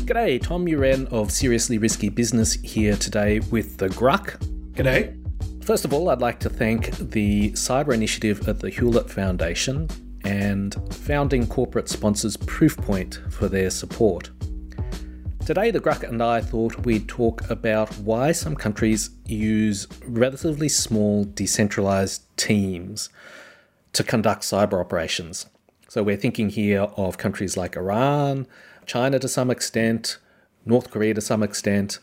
G'day, Tom Uren of Seriously Risky Business here today with the Gruck. G'day. First of all, I'd like to thank the Cyber Initiative at the Hewlett Foundation and founding corporate sponsors Proofpoint for their support. Today, the Gruck and I thought we'd talk about why some countries use relatively small decentralized teams to conduct cyber operations. So we're thinking here of countries like Iran, China to some extent, North Korea to some extent,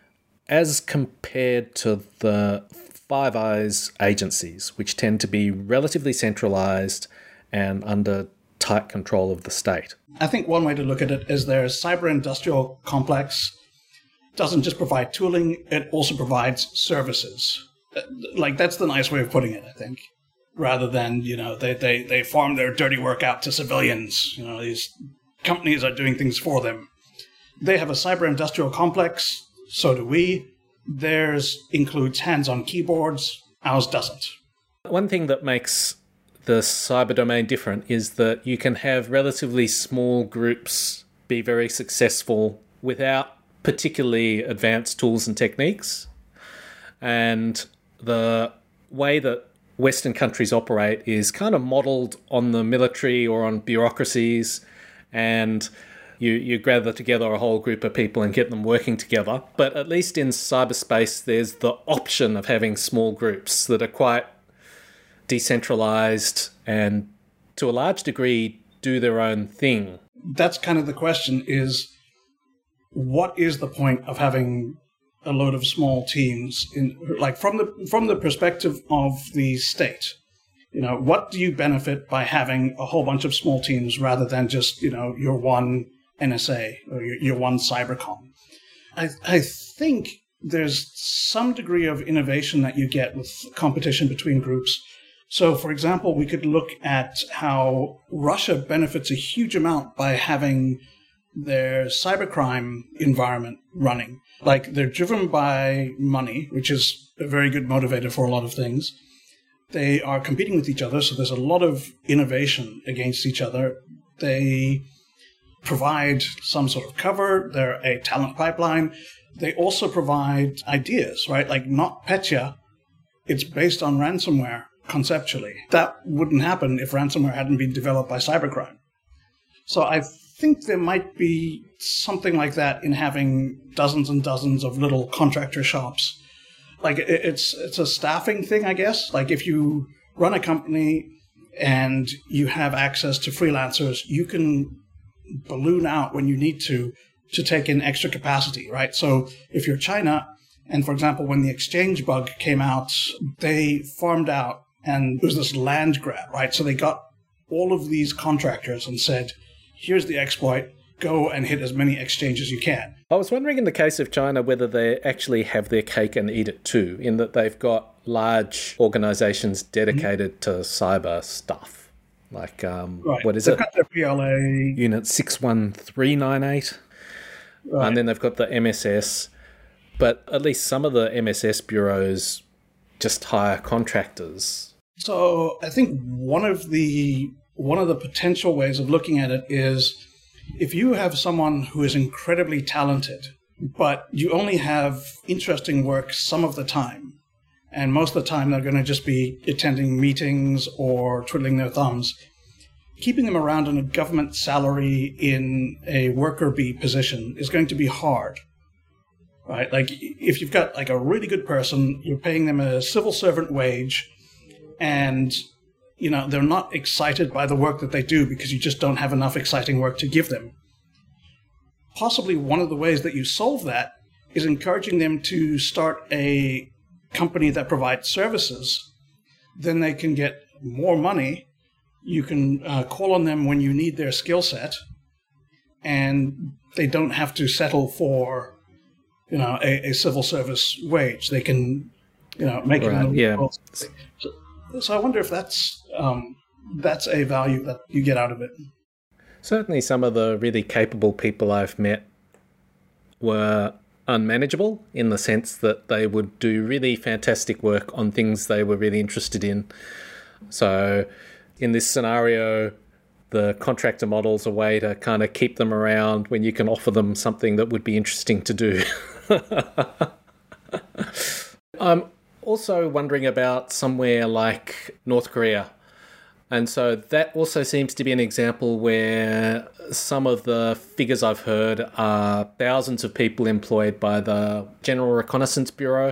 as compared to the Five Eyes agencies, which tend to be relatively centralized and under tight control of the state. I think one way to look at it is their cyber-industrial complex doesn't just provide tooling, it also provides services. Like, that's the nice way of putting it, I think. Rather than, they farm their dirty work out to civilians. These companies are doing things for them. They have a cyber-industrial complex, so do we. Theirs includes hands-on keyboards, ours doesn't. One thing that makes the cyber domain different is that you can have relatively small groups be very successful without particularly advanced tools and techniques. And the way that Western countries operate is kind of modeled on the military or on bureaucracies, and you gather together a whole group of people and get them working together. But at least in cyberspace, there's the option of having small groups that are quite decentralized and to a large degree do their own thing. That's kind of the question, is what is the point of having a load of small teams from the perspective of the state? What do you benefit by having a whole bunch of small teams rather than just, your one NSA or your one Cybercom? I think there's some degree of innovation that you get with competition between groups. So, for example, we could look at how Russia benefits a huge amount by having their cybercrime environment running. Like, they're driven by money, which is a very good motivator for a lot of things. They are competing with each other, so there's a lot of innovation against each other. They provide some sort of cover. They're a talent pipeline. They also provide ideas, right? Like NotPetya, it's based on ransomware conceptually. That wouldn't happen if ransomware hadn't been developed by cybercrime. So I think there might be something like that in having dozens and dozens of little contractor shops. Like, it's a staffing thing, I guess. Like, if you run a company and you have access to freelancers, you can balloon out when you need to take in extra capacity, right? So if you're China, and for example, when the Exchange bug came out, they farmed out, and it was this land grab, right? So they got all of these contractors and said, here's the exploit, go and hit as many exchanges as you can. I was wondering in the case of China whether they actually have their cake and eat it too, in that they've got large organizations dedicated to cyber stuff. Like, right. What is they've it? Got their PLA. Unit 61398. Right. And then they've got the MSS. But at least some of the MSS bureaus just hire contractors. So I think one of the potential ways of looking at it is, if you have someone who is incredibly talented, but you only have interesting work some of the time, and most of the time they're going to just be attending meetings or twiddling their thumbs, keeping them around on a government salary in a worker bee position is going to be hard, right? Like, if you've got like a really good person, you're paying them a civil servant wage, and they're not excited by the work that they do because you just don't have enough exciting work to give them. Possibly one of the ways that you solve that is encouraging them to start a company that provides services. Then they can get more money. You can call on them when you need their skill set, and they don't have to settle for, a civil service wage. They can, make it in the world. So I wonder if that's a value that you get out of it. Certainly some of the really capable people I've met were unmanageable in the sense that they would do really fantastic work on things they were really interested in. So in this scenario, the contractor model's a way to kind of keep them around when you can offer them something that would be interesting to do. I'm also wondering about somewhere like North Korea. And so that also seems to be an example where some of the figures I've heard are thousands of people employed by the General Reconnaissance Bureau.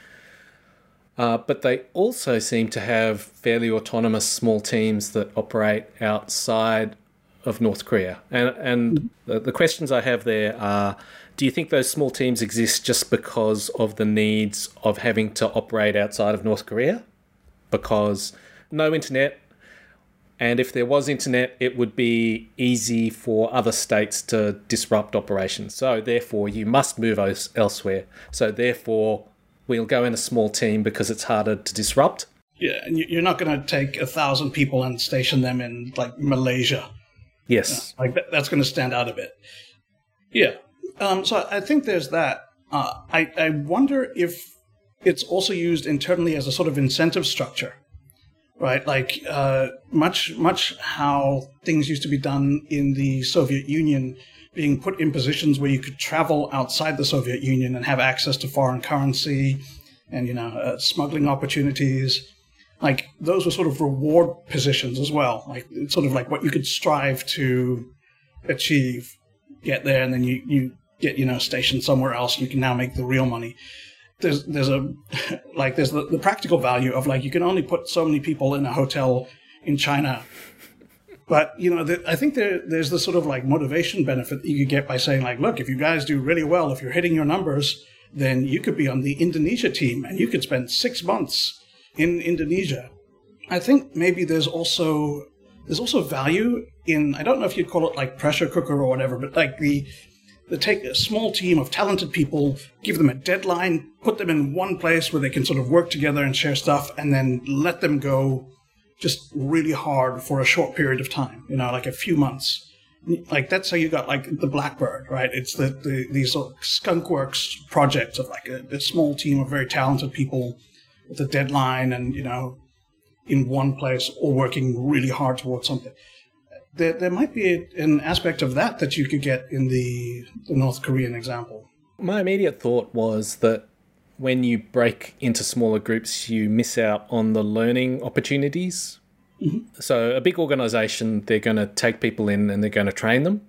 But they also seem to have fairly autonomous small teams that operate outside of North Korea. And the questions I have there are, do you think those small teams exist just because of the needs of having to operate outside of North Korea? Because no internet, and if there was internet, it would be easy for other states to disrupt operations. So therefore, you must move elsewhere. So therefore, we'll go in a small team because it's harder to disrupt. Yeah, and you're not going to take 1,000 people and station them in, like, Malaysia. Yes. Like that's going to stand out a bit. Yeah. So I think there's that. I wonder if it's also used internally as a sort of incentive structure. Right, like much how things used to be done in the Soviet Union, being put in positions where you could travel outside the Soviet Union and have access to foreign currency and, smuggling opportunities. Like those were sort of reward positions as well. Like it's sort of like what you could strive to achieve, get there, and then you get, stationed somewhere else. You can now make the real money. There's the practical value of like you can only put so many people in a hotel in China, but I think there's the sort of like motivation benefit that you could get by saying like, look, if you guys do really well, if you're hitting your numbers, then you could be on the Indonesia team and you could spend 6 months in Indonesia. I think maybe there's also value in, I don't know if you'd call it like pressure cooker or whatever, but like they take a small team of talented people, give them a deadline, put them in one place where they can sort of work together and share stuff, and then let them go just really hard for a short period of time, like a few months. Like that's how you got like the Blackbird, right? It's these sort of skunkworks projects of like a small team of very talented people with a deadline and, in one place or working really hard towards something. There might be an aspect of that you could get in the North Korean example. My immediate thought was that when you break into smaller groups, you miss out on the learning opportunities. Mm-hmm. So a big organization, they're going to take people in and they're going to train them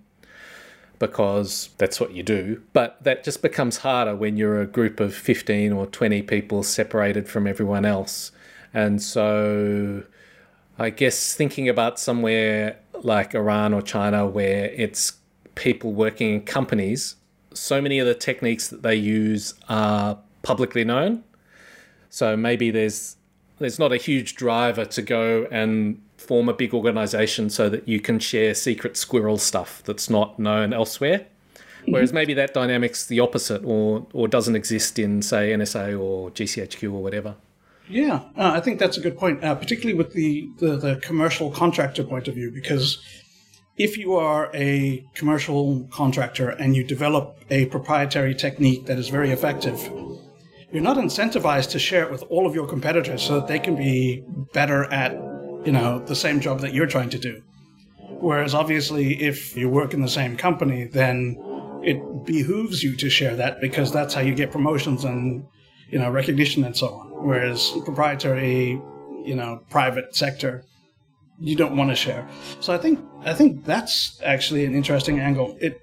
because that's what you do. But that just becomes harder when you're a group of 15 or 20 people separated from everyone else. And so I guess thinking about somewhere like Iran or China where it's people working in companies, so many of the techniques that they use are publicly known. So maybe there's not a huge driver to go and form a big organization so that you can share secret squirrel stuff that's not known elsewhere. Whereas maybe that dynamic's the opposite or doesn't exist in, say, NSA or GCHQ or whatever. Yeah, I think that's a good point, particularly with the commercial contractor point of view, because if you are a commercial contractor and you develop a proprietary technique that is very effective, you're not incentivized to share it with all of your competitors so that they can be better at, the same job that you're trying to do. Whereas obviously if you work in the same company, then it behooves you to share that because that's how you get promotions and, recognition and so on. Whereas proprietary, private sector, you don't want to share. So I think that's actually an interesting angle. It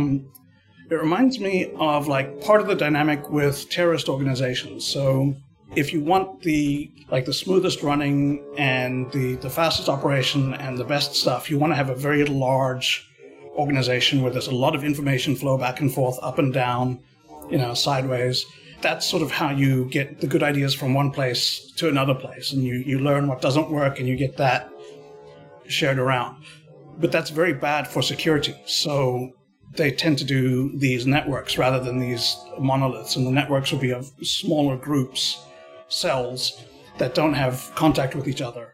reminds me of like part of the dynamic with terrorist organizations. So if you want the smoothest running and the fastest operation and the best stuff, you want to have a very large organization where there's a lot of information flow back and forth, up and down, sideways. That's sort of how you get the good ideas from one place to another place, and you learn what doesn't work and you get that shared around. But that's very bad for security. So they tend to do these networks rather than these monoliths, and the networks will be of smaller groups, cells that don't have contact with each other,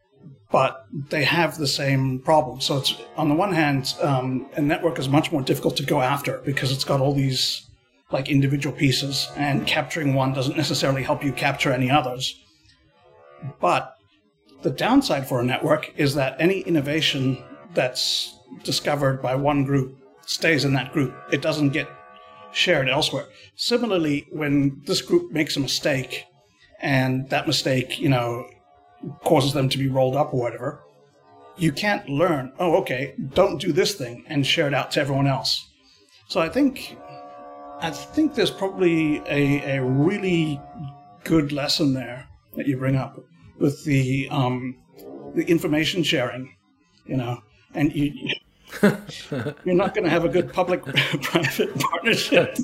but they have the same problem. So it's, on the one hand, a network is much more difficult to go after because it's got all these like individual pieces, and capturing one doesn't necessarily help you capture any others. But the downside for a network is that any innovation that's discovered by one group stays in that group. It doesn't get shared elsewhere. Similarly, when this group makes a mistake and that mistake, causes them to be rolled up or whatever, you can't learn, oh, okay, don't do this thing and share it out to everyone else. So I think there's probably a really good lesson there that you bring up with the information sharing, and you're not going to have a good public-private partnership.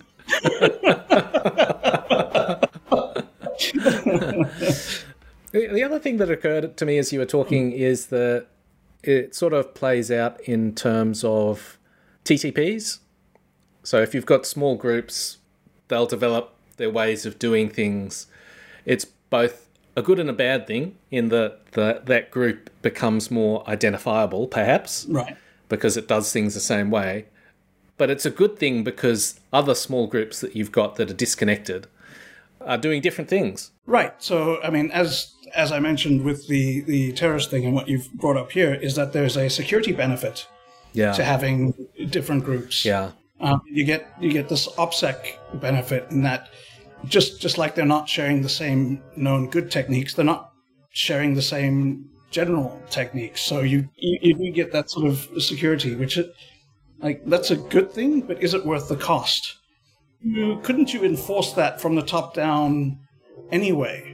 The other thing that occurred to me as you were talking is that it sort of plays out in terms of TTPs. So if you've got small groups, they'll develop their ways of doing things. It's both a good and a bad thing in that group becomes more identifiable, perhaps, right, because it does things the same way. But it's a good thing because other small groups that you've got that are disconnected are doing different things. Right. So, I mean, as I mentioned with the terrorist thing and what you've brought up here, is that there's a security benefit to having different groups. Yeah. You get this OPSEC benefit in that just like they're not sharing the same known good techniques, they're not sharing the same general techniques. So you do get that sort of security, which that's a good thing, but is it worth the cost? Couldn't you enforce that from the top down anyway?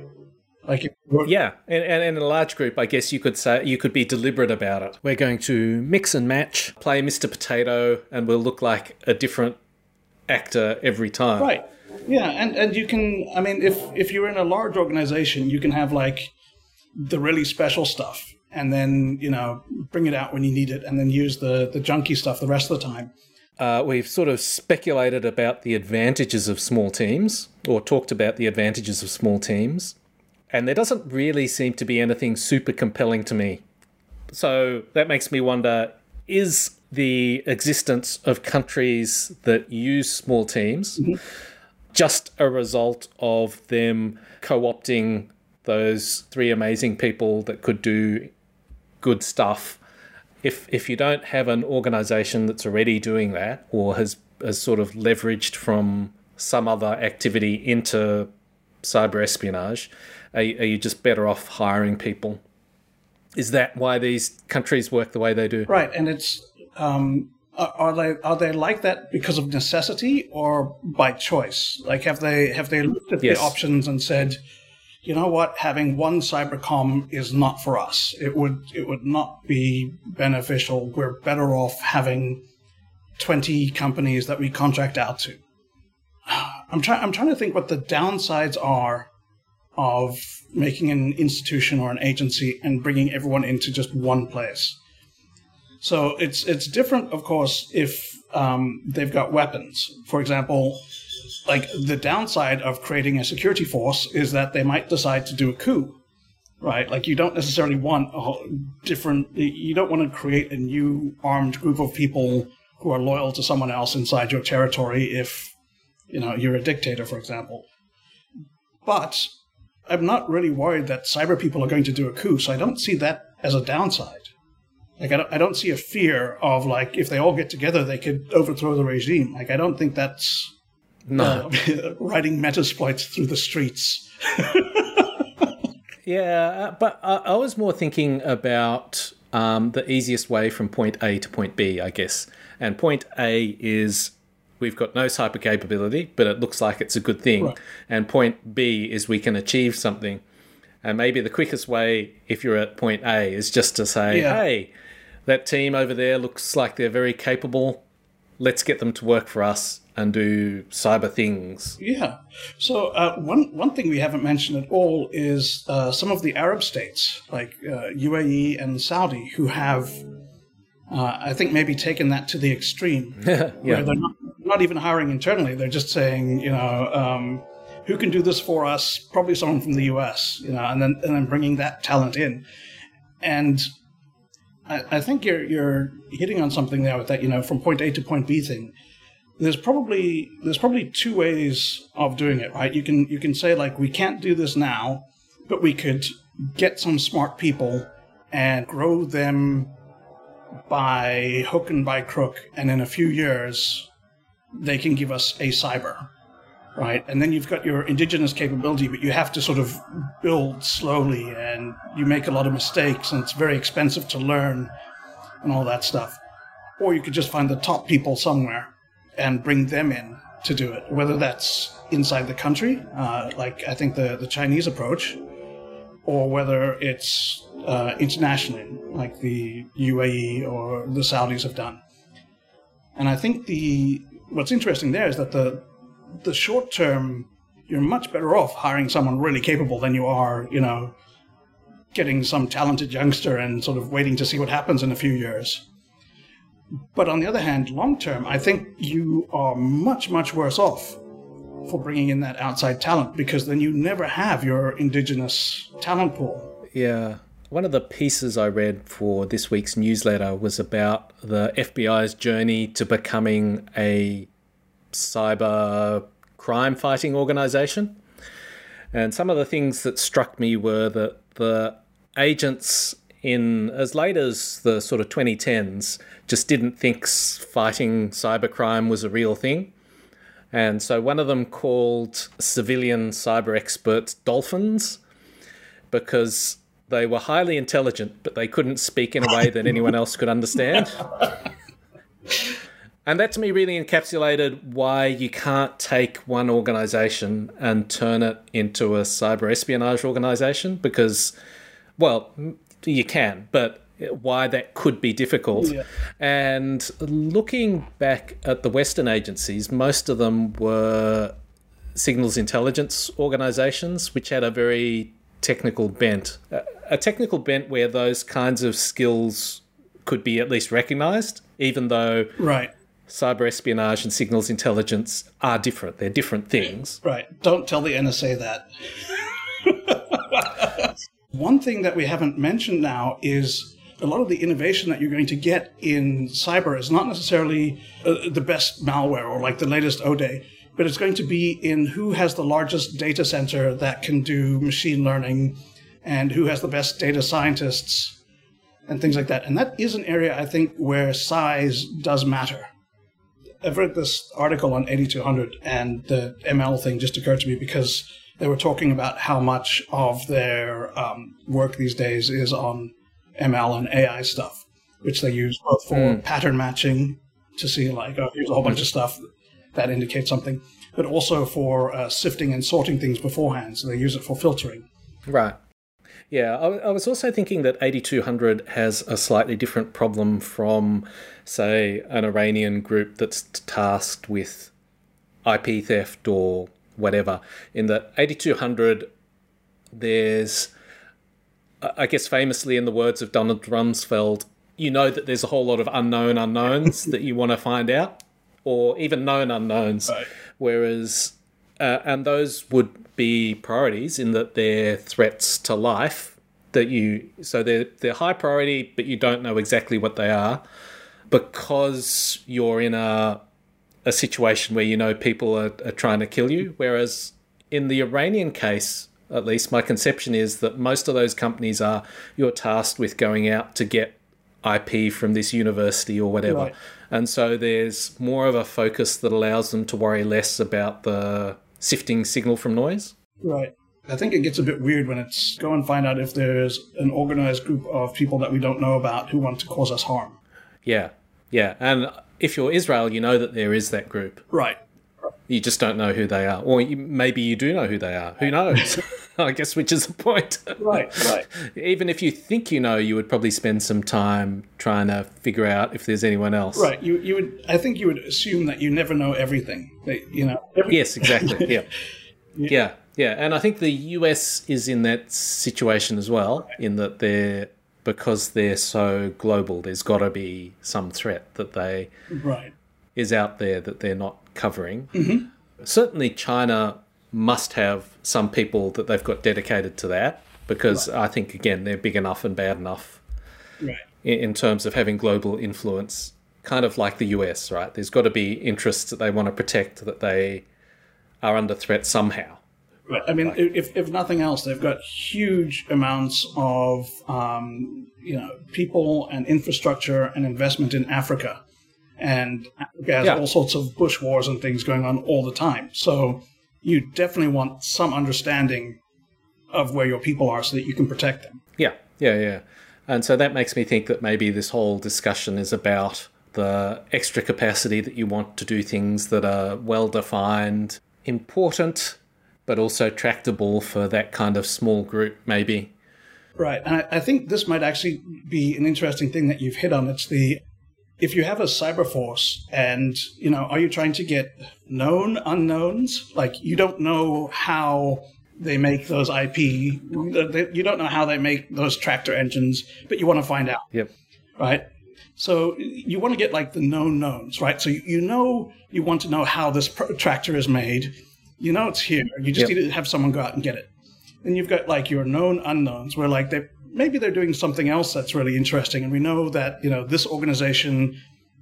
Yeah, and in a large group, I guess you could say you could be deliberate about it. We're going to mix and match, play Mr. Potato, and we'll look like a different actor every time. Right. Yeah, and you can. I mean, if you're in a large organization, you can have the really special stuff, and then bring it out when you need it, and then use the junky stuff the rest of the time. We've sort of speculated about the advantages of small teams, or talked about the advantages of small teams, and there doesn't really seem to be anything super compelling to me. So that makes me wonder, is the existence of countries that use small teams just a result of them co-opting those three amazing people that could do good stuff? If you don't have an organization that's already doing that or has sort of leveraged from some other activity into cyber espionage, are you just better off hiring people? Is that why these countries work the way they do? Right, and it's are they like that because of necessity or by choice? Have they looked at the options and said, you know what, having one cybercom is not for us. It would not be beneficial. We're better off having 20 companies that we contract out to. I'm trying to think what the downsides are of making an institution or an agency and bringing everyone into just one place. So it's different, of course, if they've got weapons. For example, the downside of creating a security force is that they might decide to do a coup, right? You don't necessarily want you don't want to create a new armed group of people who are loyal to someone else inside your territory if, you're a dictator, for example. But I'm not really worried that cyber people are going to do a coup, so I don't see that as a downside. I don't see a fear of, if they all get together, they could overthrow the regime. I don't think that's riding Metasploits through the streets. Yeah, but I was more thinking about the easiest way from point A to point B, I guess. And point A is we've got no cyber capability, but it looks like it's a good thing. Right. And point B is we can achieve something. And maybe the quickest way, if you're at point A, is just to say, hey, that team over there looks like they're very capable. Let's get them to work for us and do cyber things. Yeah. So one thing we haven't mentioned at all is some of the Arab states, like UAE and Saudi, who have, I think, maybe taken that to the extreme. Where they're not even hiring internally. They're just saying, who can do this for us? Probably someone from the US, and then bringing that talent in. And I think you're hitting on something there with that, from point A to point B thing. There's probably two ways of doing it, right? You can say, we can't do this now, but we could get some smart people and grow them by hook and by crook, and in a few years, they can give us a cyber, right? And then you've got your indigenous capability, but you have to sort of build slowly, and you make a lot of mistakes, and it's very expensive to learn and all that stuff. Or you could just find the top people somewhere and bring them in to do it, whether that's inside the country, like I think the Chinese approach, or whether it's internationally, like the UAE or the Saudis have done. And I think what's interesting there is that the short term, you're much better off hiring someone really capable than you are, getting some talented youngster and sort of waiting to see what happens in a few years. But on the other hand, long term, I think you are much, much worse off for bringing in that outside talent, because then you never have your indigenous talent pool. Yeah. One of the pieces I read for this week's newsletter was about the FBI's journey to becoming a cyber crime fighting organization. And some of the things that struck me were that the agents in as late as the sort of 2010s just didn't think fighting cybercrime was a real thing. And so one of them called civilian cyber experts dolphins, because they were highly intelligent, but they couldn't speak in a way that anyone else could understand. And that to me really encapsulated why you can't take one organization and turn it into a cyber espionage organization, because, well, you can, but why that could be difficult. Yeah. And looking back at the Western agencies, most of them were signals intelligence organizations, which had a very technical bent. A technical bent where those kinds of skills could be at least recognized, even though cyber espionage and signals intelligence are different. They're different things. Right. Don't tell the NSA that. One thing that we haven't mentioned now is a lot of the innovation that you're going to get in cyber is not necessarily the best malware or like the latest ODay, but it's going to be in who has the largest data center that can do machine learning and who has the best data scientists and things like that. And that is an area, I think, where size does matter. I've read this article on 8200, and the ML thing just occurred to me because they were talking about how much of their work these days is on ML and AI stuff, which they use both for pattern matching to see like, oh, here's a whole bunch of stuff that indicates something, but also for sifting and sorting things beforehand. So they use it for filtering. Right. Yeah, I was also thinking that 8200 has a slightly different problem from, say, an Iranian group that's tasked with IP theft or whatever. In that 8200, there's, I guess famously in the words of Donald Rumsfeld, you know that there's a whole lot of unknown unknowns that you want to find out, or even known unknowns. Right. Whereas, and those would be priorities in that they're threats to life so they're high priority, but you don't know exactly what they are because you're in a situation where you know people are trying to kill you. Whereas in the Iranian case, at least my conception is that most of those companies you're tasked with going out to get IP from this university or whatever. Right. And so there's more of a focus that allows them to worry less about the sifting signal from noise. Right. I think it gets a bit weird when it's go and find out if there's an organized group of people that we don't know about who want to cause us harm. Yeah. Yeah. And if you're Israel, you know that there is that group. Right. You just don't know who they are. Or maybe you do know who they are. Who knows? I guess, which is the point. Right. Even if you think you know, you would probably spend some time trying to figure out if there's anyone else. Right. You would. I think you would assume that you never know everything. Yes, exactly. Yeah. Yeah. And I think the US is in that situation as well, in that because they're so global, there's got to be some threat that is out there that they're not covering. Mm-hmm. Certainly China must have some people that they've got dedicated to that, because I think, again, they're big enough and bad enough in terms of having global influence, kind of like the US, right? There's got to be interests that they want to protect, that they are under threat somehow, Right. I mean, if nothing else, they've got huge amounts of people and infrastructure and investment in Africa, and Africa has all sorts of bush wars and things going on all the time. So you definitely want some understanding of where your people are so that you can protect them. Yeah. And so that makes me think that maybe this whole discussion is about the extra capacity that you want to do things that are well-defined, important, but also tractable for that kind of small group, maybe. Right. And I think this might actually be an interesting thing that you've hit on. It's if you have a cyber force and, are you trying to get known unknowns? Like, you don't know how they make those IP. You don't know how they make those tractor engines, but you want to find out. Yep. Right? So you want to get like the known knowns, right? So you want to know how this tractor is made. It's here. You just need to have someone go out and get it. Then you've got like your known unknowns where like maybe they're doing something else that's really interesting. And we know that, this organization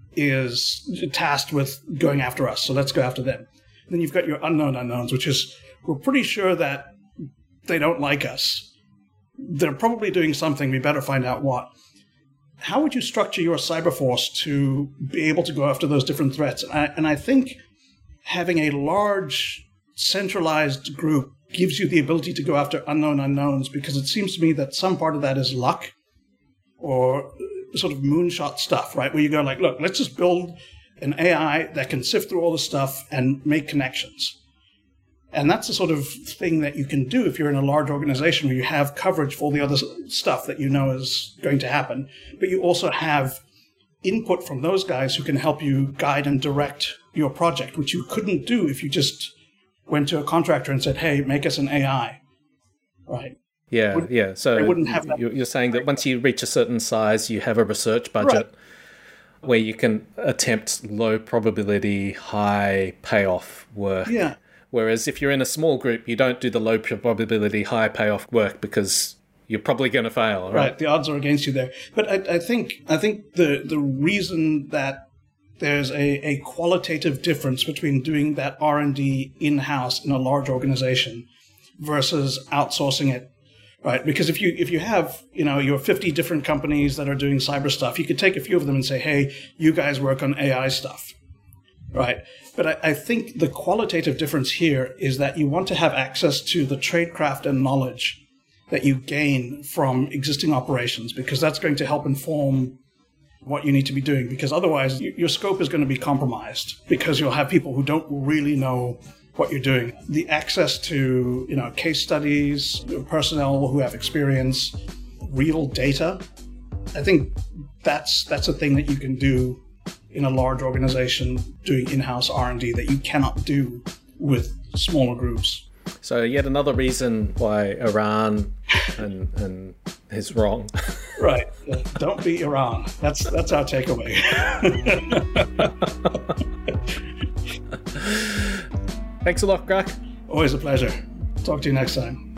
is tasked with going after us. So let's go after them. Then you've got your unknown unknowns, which is we're pretty sure that they don't like us. They're probably doing something. We better find out what. How would you structure your cyber force to be able to go after those different threats? And I think having a large centralized group gives you the ability to go after unknown unknowns, because it seems to me that some part of that is luck or sort of moonshot stuff, right? Where you go like, look, let's just build an AI that can sift through all the stuff and make connections. And that's the sort of thing that you can do if you're in a large organization where you have coverage for all the other stuff that is going to happen. But you also have input from those guys who can help you guide and direct your project, which you couldn't do if you just went to a contractor and said, hey, make us an AI. Right? Yeah. So they wouldn't have that. You're saying that once you reach a certain size, you have a research budget where you can attempt low probability, high payoff work. Yeah. Whereas if you're in a small group, you don't do the low probability, high payoff work because you're probably going to fail, right? Right. The odds are against you there. But I think the reason that there's a qualitative difference between doing that R&D in-house in a large organization versus outsourcing it, right? Because if you have, your 50 different companies that are doing cyber stuff, you could take a few of them and say, hey, you guys work on AI stuff, right? But I think the qualitative difference here is that you want to have access to the tradecraft and knowledge that you gain from existing operations, because that's going to help inform what you need to be doing. Because otherwise, your scope is going to be compromised because you'll have people who don't really know what you're doing. The access to, case studies, personnel who have experience, real data, I think that's a thing that you can do in a large organization doing in-house R&D that you cannot do with smaller groups. So yet another reason why Iran and is wrong. Right. Don't be Iran. That's our takeaway. Thanks a lot, Greg. Always a pleasure. Talk to you next time.